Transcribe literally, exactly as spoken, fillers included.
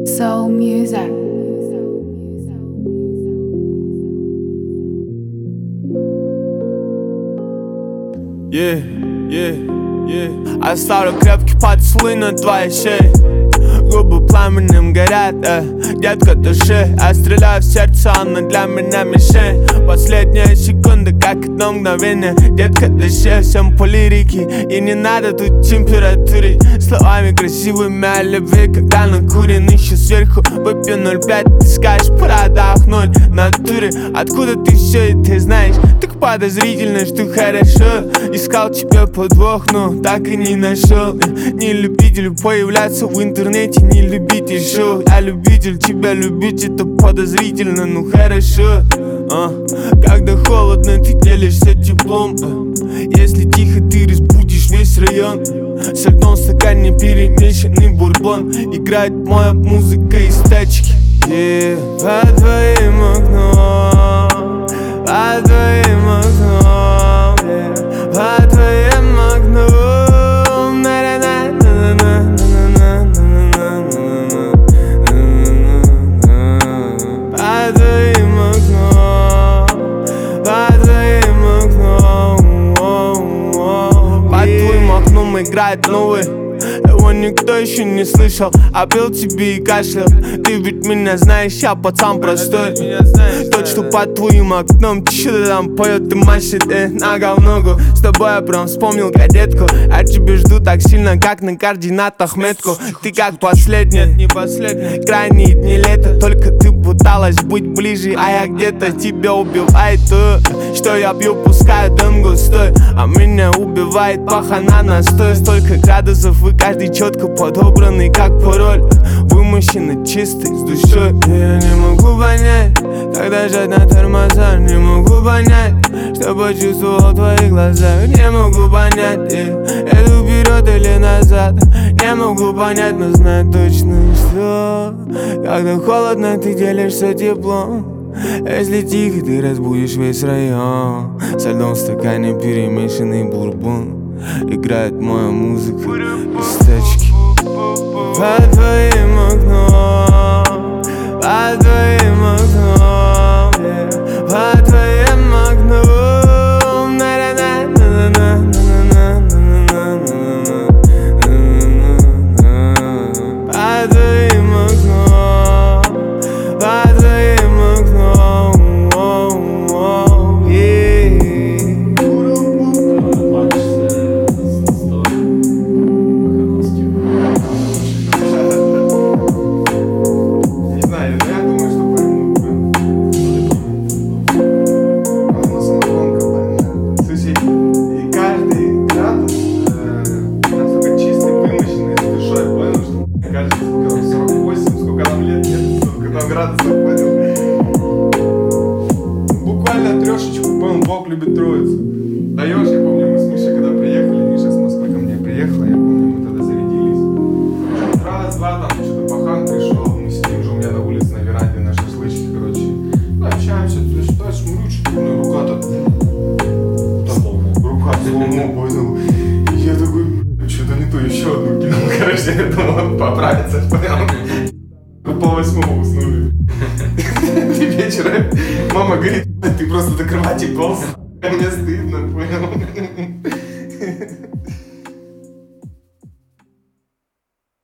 Soul music. Yeah, yeah, yeah. Оставлю крепкий поцелуй на твоей шее. Губы пламенем горят, э, детка, души. Я стреляю в сердце, она для меня мишень. Последняя секунда, как одно мгновение. Детка, дыши, всем по лирике. И не надо тут температуры. Словами красивыми о любви, когда накурен. Еще сверху выпью ноль пять. Ты скажешь, пора отдохнуть в натуре. Откуда ты все это знаешь? Так подозрительно, что хорошо. Искал тебя подвох, но так и не нашел. Не любитель появляться в интернете, не любитель шоу. Я любитель, тебя любить это подозрительно, ну хорошо. а, Когда холодно, ты делишься теплом. а, Если тихо, ты разбудишь весь район. Со льдом в стакане перемешанный бурбон. Играет моя музыка из тачки. Yeah. Под твоим окном, под твоим окном, yeah. Под твоим окном, под твоим окном, под твоим окном, под твоим окном играет новый. Его никто еще не слышал. А пел тебе и кашлял. Ты ведь меня знаешь, я пацан простой. Тот, что под твоим окном что-то там поет и машет, э, нога в ногу. С тобой я прям вспомнил кадетку. Я тебя жду так сильно, как на координатах метку. Ты как последняя, не последняя. Крайние дни лета, только ты пыталась быть ближе. А я где-то тебя убивает то, что я пью, пускай дым густой. А меня убивает пахана настой. Столько градусов и каждый четко подобранный, как пароль. Вымощенный чистый, с душой. Я не могу понять, когда жать на тормоза. Не могу понять, что почувствовал в твоих глазах. Не могу понять, иду вперед или назад. Не могу понять, но знаю точно, что когда холодно, ты делишься теплом. Если тихо, ты разбудишь весь район. Со льдом в стакане перемешанный бурбон. Играет моя музыка из тачки. Под твоим окном, под твоим окном, yeah. Под твоим окном, под твоим окном, под твоим окном, yeah. Буквально трешечку, понял, Бог любит троицу. Даешь, я помню, мы с Мишей когда приехали, Миша с Москвы ко мне приехала, я помню, мы тогда зарядились. Раз-два там что-то пахан пришел, мы сидим уже у меня на улице, на веранде, на шашлычке, короче. Ну, общаемся, ты что, смотрю, что-то у меня рука-то... Там, рука сломана, понял. И я такой, что-то не то, еще одну кинул, короче, я думал, поправится, понял. Пол восьмого уснули. И вечером мама говорит, ты просто до кровати полз. Мне стыдно, понял?